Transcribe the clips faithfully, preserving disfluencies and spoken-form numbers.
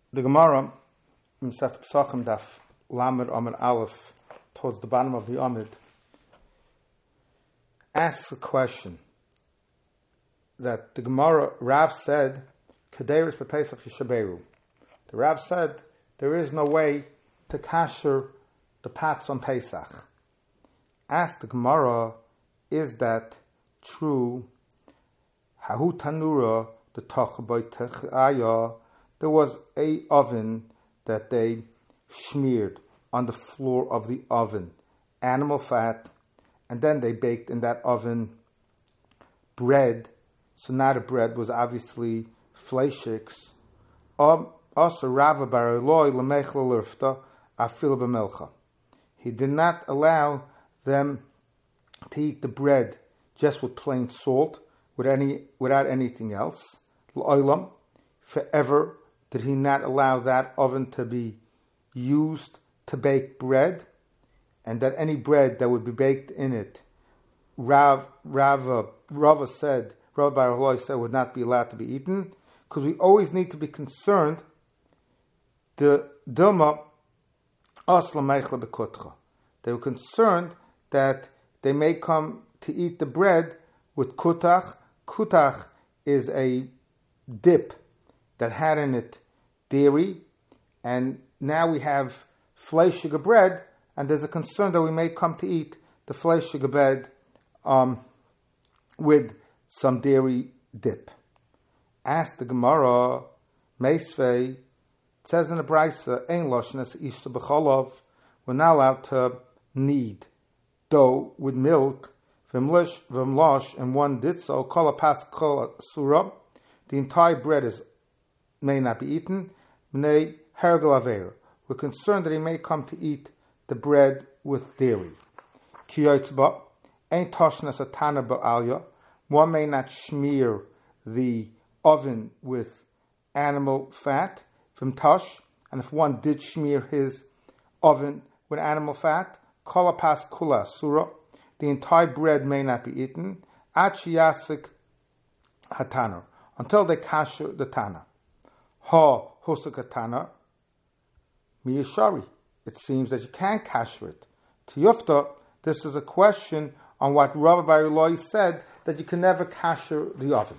The Gemara, Masechet Pesachim Daf Lamed Amud Aleph, towards the bottom of the Amud, asks a question that the Gemara, Rav said, Kederis B'Pesach Yishaberu. The Rav said there is no way to kasher the pots on Pesach. Asked the Gemara, is that true? Hahu Tanura, the Tachboy Techaya, there was a oven that they smeared on the floor of the oven animal fat, and then they baked in that oven bread. So now the bread was obviously fleishiks. Also, Rava bar Eloi lemechla lirfta afil b'melcha. He did not allow them to eat the bread just with plain salt, with any without anything else. L'olam, forever did he not allow that oven to be used to bake bread, and that any bread that would be baked in it, Rav Rava Rava said, Rava bar Eloi said, would not be allowed to be eaten, because we always need to be concerned. The Dilma Asla Meichla Bekutcha. They were concerned that they may come to eat the bread with kutach. Kutach is a dip that had in it dairy, and now we have fleischiger bread, and there's a concern that we may come to eat the fleischiger bread um, with some dairy dip. Ask the Gemara, Meisvei, it says in the Brisa, Ein Loshnes Isa B'cholov, we're not allowed to knead dough with milk, V'mlosh, v'mlosh, and one did so, Kol HaPas Kol Surah, the entire bread is may not be eaten, B'nei Hergel Aver. We're concerned that he may come to eat the bread with dairy. Ki yotzba, Ein Toshnes Atana Ba'alya, one may not smear the oven with animal fat from tosh, and if one did smear his oven with animal fat, Kol HaPas Kula Surah, the entire bread may not be eaten, Achi Yasik Hatana, until they kasher the Tana. Ha Hosuk Hatana, Miyashari. It seems that you can't kasher it. To Yufta, this is a question on what Rava bar Eloi said, that you can never kasher the oven.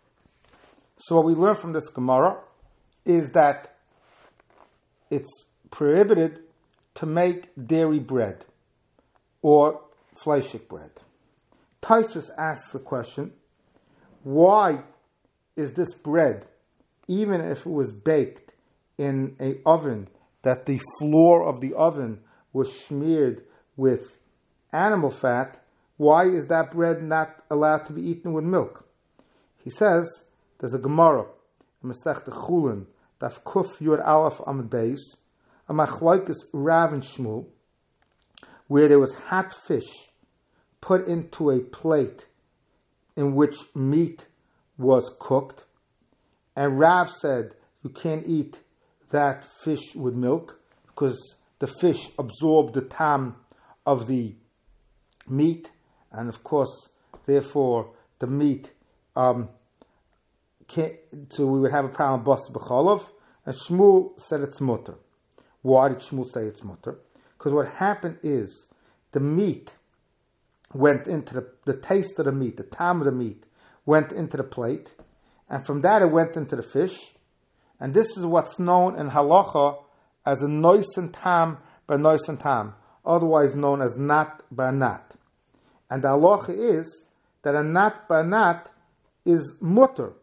So what we learn from this Gemara is that it's prohibited to make dairy bread or fleishik bread. Taisus asks the question, why is this bread, even if it was baked in an oven that the floor of the oven was smeared with animal fat, why is that bread not allowed to be eaten with milk? He says, there's a Gemara, a Masechet Chulin, Daf Kuf Yud Aleph Amud Beis, a Machlokes Rav and Shmuel, where there was hot fish put into a plate in which meat was cooked, and Rav said you can't eat that fish with milk because the fish absorbed the tam of the meat, and of course, therefore, the meat um, can't, so we would have a problem bas b'cholov, and Shmuel said it's mutter. Why did Shmuel say it's mutter? Because what happened is the meat went into the, the taste of the meat, the tam of the meat went into the plate, and from that it went into the fish, and this is what's known in halacha as a noisen tam by noisen tam, otherwise known as nat by nat. And the halacha is that a nat by nat is mutter.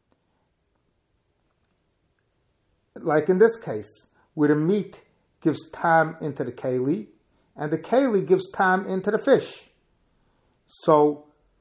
Like in this case, where the meat gives tam into the keli, and the keli gives tam into the fish. So,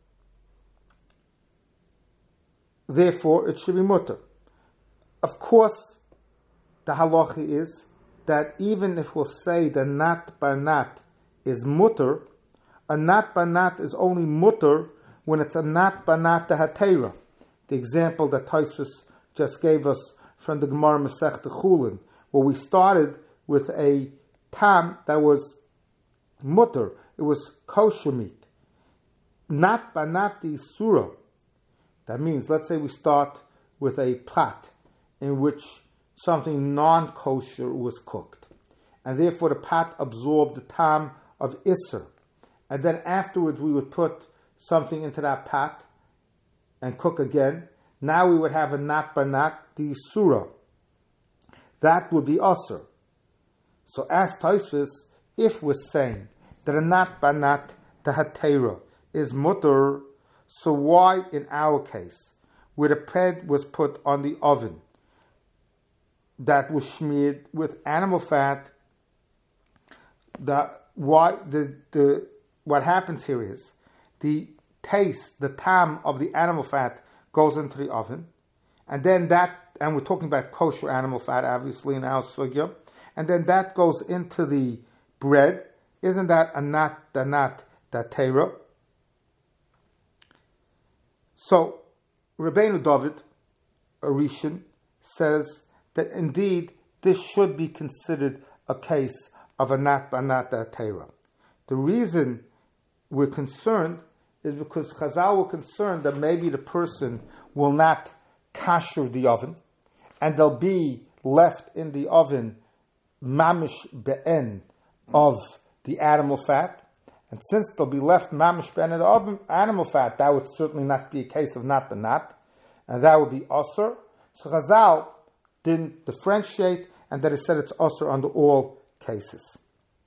therefore, it should be mutter. Of course, the halacha is that even if we'll say the nat by nat is mutter, a nat by nat is only mutter when it's a nat by nat hatera. The example that Taisus just gave us from the Gemara Masechet Chulin, where we started with a tam that was mutter, it was kosher meat. Nat by nat the surah. That means, let's say we start with a pot in which something non-kosher was cooked. And therefore the pot absorbed the tam of Isser. And then afterwards we would put something into that pot and cook again. Now we would have a nat banat di surah. That would be Asr. So as Tosfos, if we're saying that a nat banat tahatera is mutter, so why in our case, where the bread was put on the oven that was smeared with animal fat, the why the the what happens here is the taste, the tam of the animal fat goes into the oven, and then that, and we're talking about kosher animal fat, obviously, in our sugya, and then that goes into the bread. Isn't that a nat danat datera? So Rabbeinu David, a Rishon, says that indeed this should be considered a case of a nat banat datera. The reason we're concerned is because Chazal were concerned that maybe the person will not kasher the oven, and they'll be left in the oven mamish be'en of the animal fat. And since they'll be left mamish be'en of the oven, animal fat, that would certainly not be a case of nat banat, and that would be osir. So Chazal didn't differentiate, and that it said it's osir under all cases.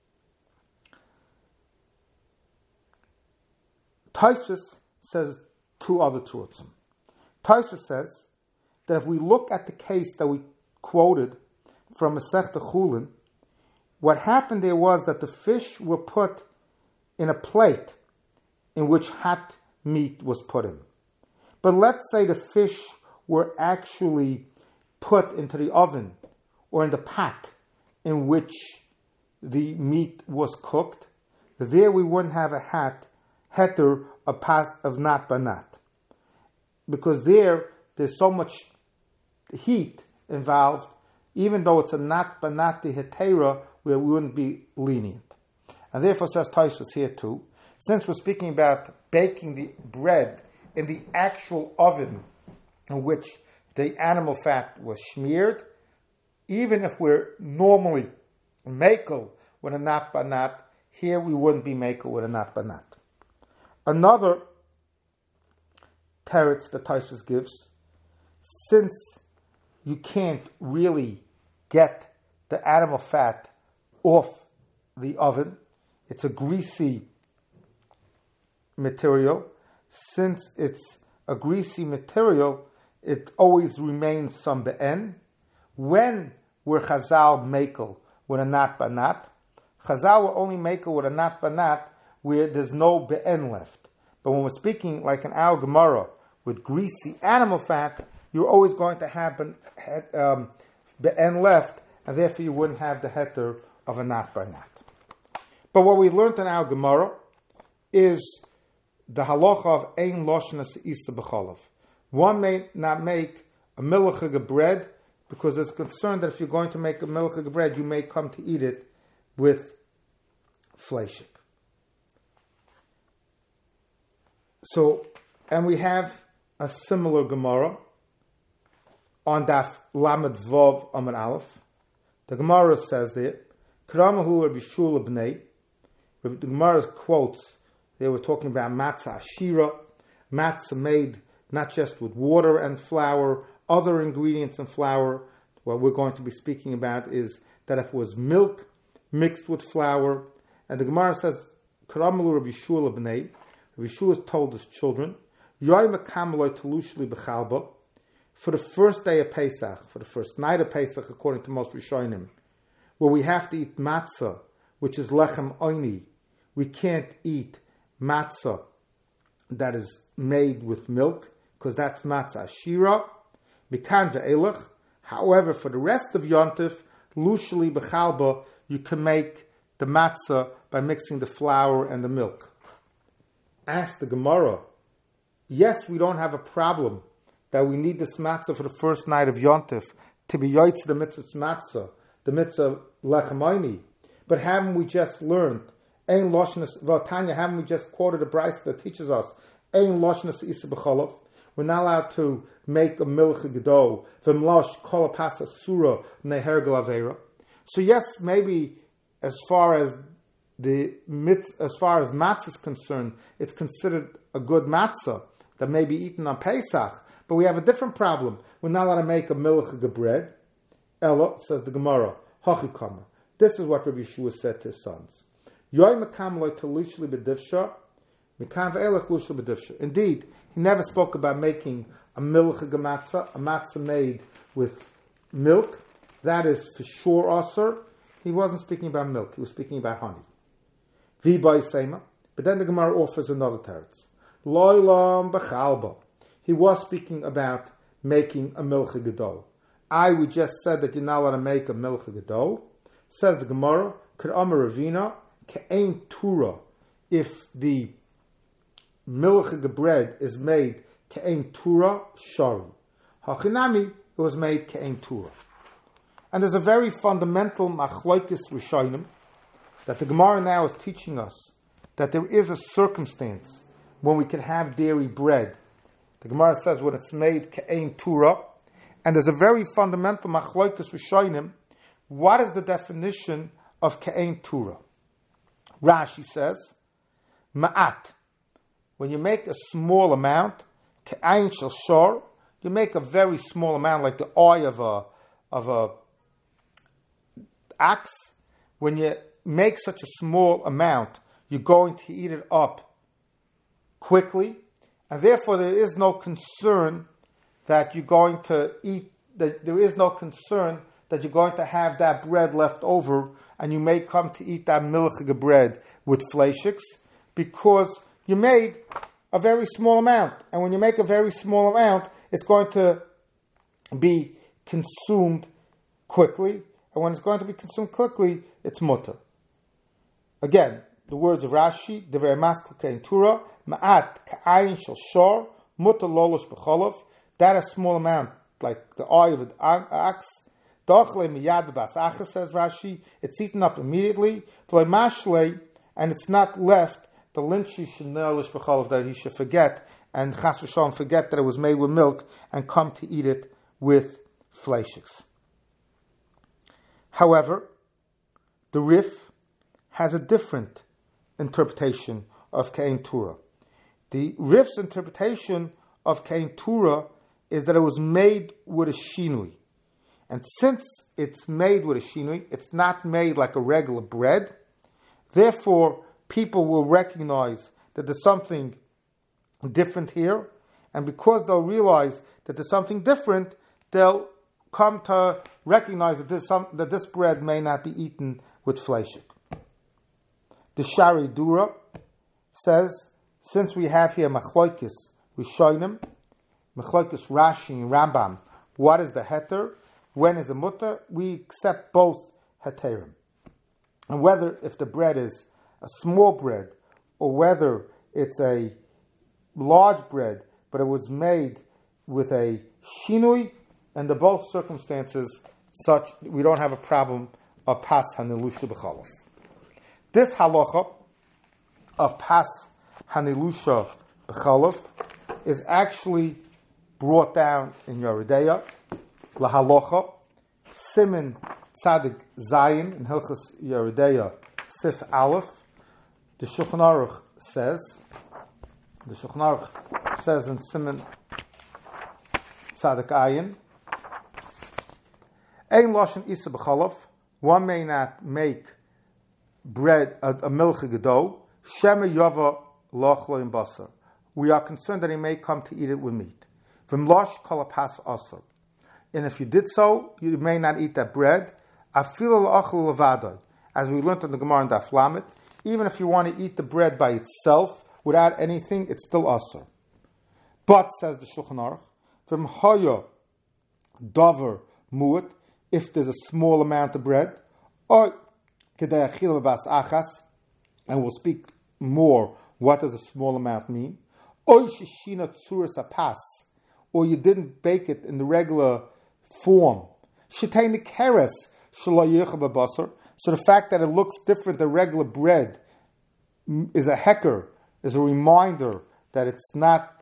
Tosfos says two other tuatzim. Tosfos says that if we look at the case that we quoted from Masechta Chulin, what happened there was that the fish were put in a plate in which hot meat was put in. But let's say the fish were actually put into the oven or in the pot in which the meat was cooked. There we wouldn't have a hat heter a pas of nat banat, because there there's so much heat involved, even though it's a nat banat hetera, where we wouldn't be lenient. And therefore says Tosfos here too, since we're speaking about baking the bread in the actual oven in which the animal fat was smeared, even if we're normally makel with a nat banat, here we wouldn't be makel with a nat banat. Another teretz that Tosfos gives, since you can't really get the animal fat off the oven, it's a greasy material. Since it's a greasy material, it always remains some be'en. When we're Chazal makel with a nat banat, Chazal will only makel with a nat banat where there's no be'en left. But when we're speaking like an our Gemara with greasy animal fat, you're always going to have um, be'en left, and therefore you wouldn't have the heter of a nat banat. But what we learned in our Gemara is the halacha of ein loshnas isa b'chalav. One may not make a milchig bread because it's concerned that if you're going to make a milchig bread, you may come to eat it with fleishik. So, and we have a similar Gemara on Daf Lamed Vav Amud Aleph. The Gemara says there, Kramahu Rabbi Shula b'nei. The Gemara quotes, they were talking about matzah ashira, matzah made not just with water and flour, other ingredients and flour. What we're going to be speaking about is that if it was milk mixed with flour, and the Gemara says, Kramahu Rabbi Shula b'nei. Rabbi Shula told his children, Yoyim kamaloi telushli b'chalba, for the first day of Pesach, for the first night of Pesach, according to most Rishonim, where we have to eat matzah, which is lechem oini. We can't eat matzah that is made with milk, because that's matzah ashira. Mikan ve'elach. However, for the rest of Yontif, lushli b'chalba, you can make the matzah by mixing the flour and the milk. Ask the Gemara, yes, we don't have a problem that we need this matzah for the first night of Yontif to be yoytz the mitzvah matzah, the mitzvah lechem oini. But haven't we just learned, ein loshnas v'tanya, haven't we just quoted a brayso that teaches us, ein loshnas isa b'cholav? we're not allowed to make a milcha gedol. V'mlosh kol pas asura neher glavera. So yes, maybe as far as the mit, as far as matzah is concerned, it's considered a good matzah that may be eaten on Pesach. But we have a different problem. We're not allowed to make a milcha bread. Ella, says the Gemara, hachikama. This is what Rabbi Yeshua said to his sons. Indeed, he never spoke about making a milcha matzah, a matzah made with milk. That is for sure asur. He wasn't speaking about milk, he was speaking about honey. V'bay sema. But then the Gemara offers another teretz. Loilam b'chalba. He was speaking about making a milcha gedol. I, we just said that you're not allowed to make a milcha gedol. Says the Gemara, K'd Amar Ravina, K'ein Tura. If the milcha bread is made K'ein Tura, Shari. Hachinami, it was made K'ein Tura. And there's a very fundamental machloikis rishonim that the Gemara now is teaching us, that there is a circumstance when we can have dairy bread. The Gemara says when it's made K'ein Tura, and there's a very fundamental machloikis rishonim. What is the definition of K'ein Tura? Rashi says, Ma'at. When you make a small amount, K'ein shel shor, you make a very small amount, like the eye of a of a axe. When you make such a small amount, you're going to eat it up quickly, and therefore there is no concern that you're going to eat, that there is no concern that you're going to have that bread left over, and you may come to eat that milchig bread with fleishiks, because you made a very small amount. And when you make a very small amount, it's going to be consumed quickly. And when it's going to be consumed quickly, it's mutter. Again, the words of Rashi, Devrei Maskil K'ein Tura, Ma'at K'ayin Shel Shor, Mutter Lolosh B'cholov, that is a small amount, like the eye of an axe. Dochle miyad b'asachas, says Rashi, it's eaten up immediately. V'lemashle, and it's not left. The lynchi shenelish b'cholov, that he should forget, and chas v'shalom forget that it was made with milk, and come to eat it with fleishiks. However, the Rif has a different interpretation of K'ein Tura. The Rif's interpretation of K'ein Tura is that it was made with a shinui. And since it's made with a shinui, it's not made like a regular bread, therefore people will recognize that there's something different here, and because they'll realize that there's something different, they'll come to recognize that this, some, that this bread may not be eaten with fleishik. The Shari Dura says, since we have here Machloikis Rishonim, Machloikis Rashi and Rambam, what is the heter? When is the mutter? We accept both heterim. And whether if the bread is a small bread or whether it's a large bread, but it was made with a shinui, and the both circumstances such we don't have a problem of pas hanilusha b'chalof. This halacha of pas hanilusha b'chalof is actually brought down in Yeridea, La halacha, Simin Tzadik Zayin in Hilchos Yeridea Sif Aleph. The Shulchan Aruch says, the Shulchan Aruch says in Simin Tzadik Ayin, Ein Lashon Isa B'chalof, one may not make bread, a, a milchig dough, Shema Yava Lochlo in Basar. We are concerned that he may come to eat it with meat. V'mlosh kolapas asar. And if you did so, you may not eat that bread. Afil l'achal levadai, as we learned in the Gemara in Daf Lamed, even if you want to eat the bread by itself without anything, it's still asur. But says the Shulchan Aruch, from haya davar mu'at, if there's a small amount of bread, or kedei achil b'bas achas, and we'll speak more. What does a small amount mean? Or shishina tzuras apas, or you didn't bake it in the regular form. Shetei nekeres shelo yichel b'basar. So the fact that it looks different than regular bread is a hecker, is a reminder that it's not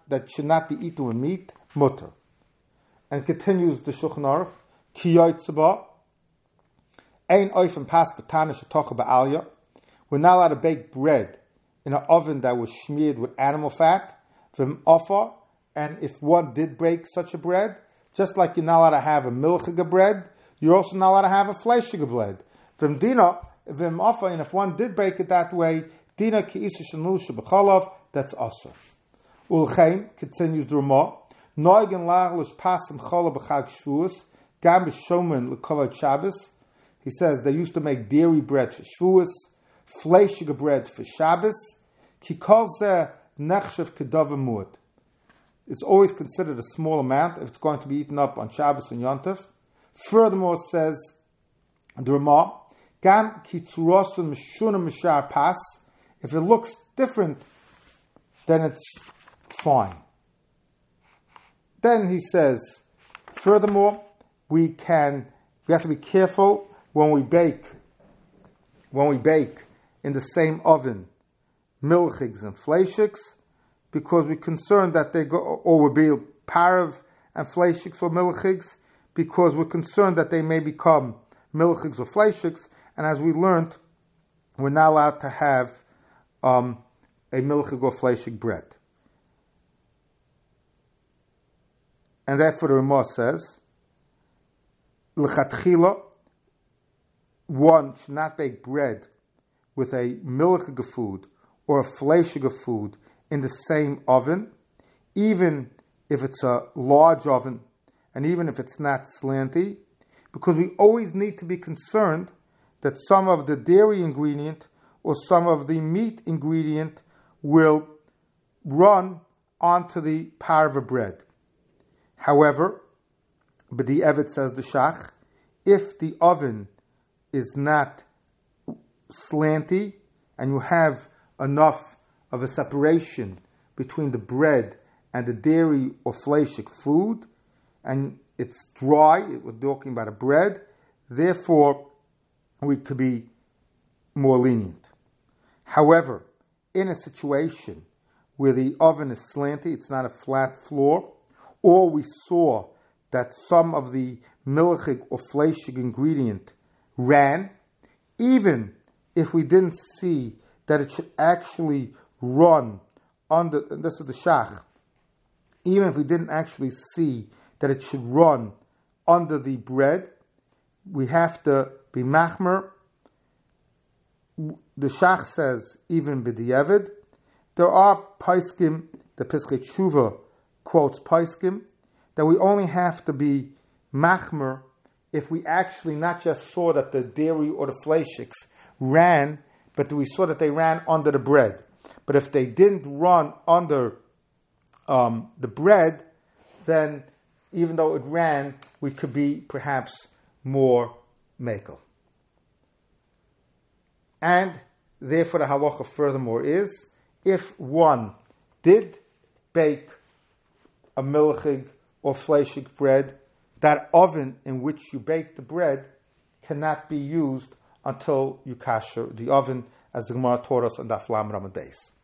that should not be eaten with meat, mutter. And continues the Shulchan Aruch, ki yotzeba, ein oifen pas betana shetocha ba'alya. We're not allowed to bake bread in an oven that was smeared with animal fat, v'm ofa, and if one did break such a bread, just like you're not allowed to have a milchiga bread, you're also not allowed to have a fleishiga bread. V'm dina, v'm ofa, and if one did break it that way, dina ki isa shenul shebechalav, that's also. Ulchein, continues the Ramah, noigen laglush pasim chala b'chag shvuos, gam b'shomen l'kovod Shabbos. He says they used to make dairy bread for shvuos, fleishiga bread for Shabbos, ki kol zeh nechshev kedava muad. It's always considered a small amount if it's going to be eaten up on Shabbos and Yontif. Furthermore, says the Ramah, gam ki tzurosun mishunim mishar pas, if it looks different, then it's fine. Then he says, furthermore, we can, we have to be careful when we bake, when we bake in the same oven, milchigs and fleishiks, because we're concerned that they go, or will be parav and fleishiks or milchigs, because we're concerned that they may become milchigs or fleishiks, and as we learned, we're not allowed to have um, a milchig or fleishik bread. And therefore the Ramah says, l'chatchila, one should not bake bread with a milchig of food or a fleishig of food in the same oven, even if it's a large oven, and even if it's not slanty, because we always need to be concerned that some of the dairy ingredient or some of the meat ingredient will run onto the parva bread. However, b'di'evet, says the Shach, if the oven is not slanty and you have enough of a separation between the bread and the dairy or fleishik food, and it's dry, we're talking about a bread, therefore we could be more lenient. However, in a situation where the oven is slanty, it's not a flat floor, or we saw that some of the milchig or fleishig ingredient ran, even if we didn't see that it should actually run under, and this is the Shach, even if we didn't actually see that it should run under the bread, we have to be machmer. The Shach says, even b'di'evid, there are paiskim, the Piskei Tshuva quotes paiskim, that we only have to be machmer if we actually not just saw that the dairy or the fleishiks ran, but we saw that they ran under the bread. But if they didn't run under um, the bread, then even though it ran, we could be perhaps more mekel. And therefore the halacha furthermore is, if one did bake a milchig or fleishig bread, that oven in which you bake the bread cannot be used until you kasher the oven, as the Gemara taught us on Daf Lam Ramad Beis.